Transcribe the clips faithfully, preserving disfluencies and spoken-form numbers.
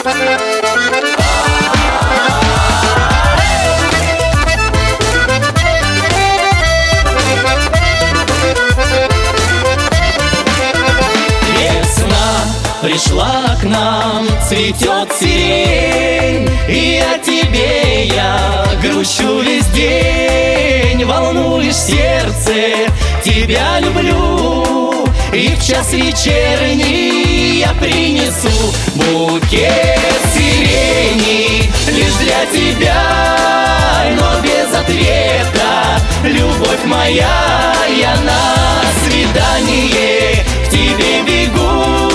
Пришла к нам, цветет сирень, и о тебе я грущу весь день. Волнуешь сердце, тебя люблю, и в час вечерний я принесу букет сирени лишь для тебя, но без ответа. Любовь моя, я на свидание к тебе бегу,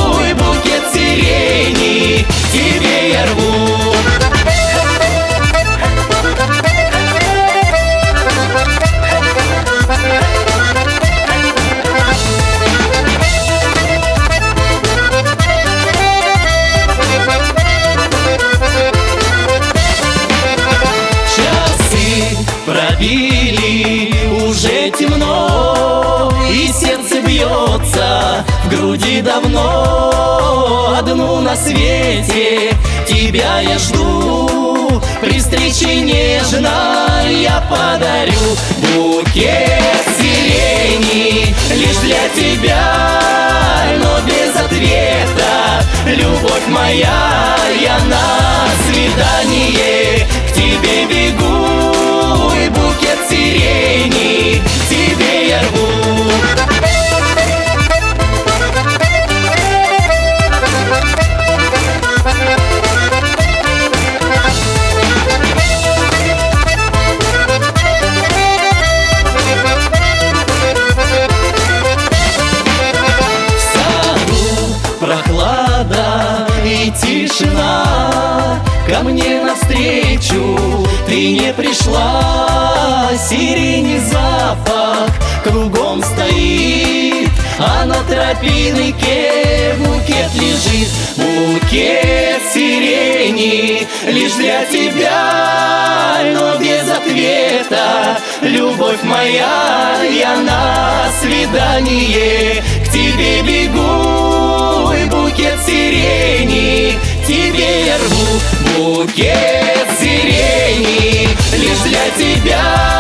сирени тебе я рву. Часы пробили, уже темно, и сердце бьется в груди давно. Одну на свете тебя я жду, при встрече нежно я подарю букет сирени лишь для тебя, но без ответа. Любовь моя, я на свидание к тебе бегу, и букет сирени тебе я рву. Прохлада и тишина, ко мне навстречу ты не пришла. Сирени запах кругом стоит, а на тропинке букет лежит. Букет сирени лишь для тебя, но без ответа. Любовь моя, я на свидание к тебе бегу, и букет сирени тебе я рву. Букет сирени лишь для тебя.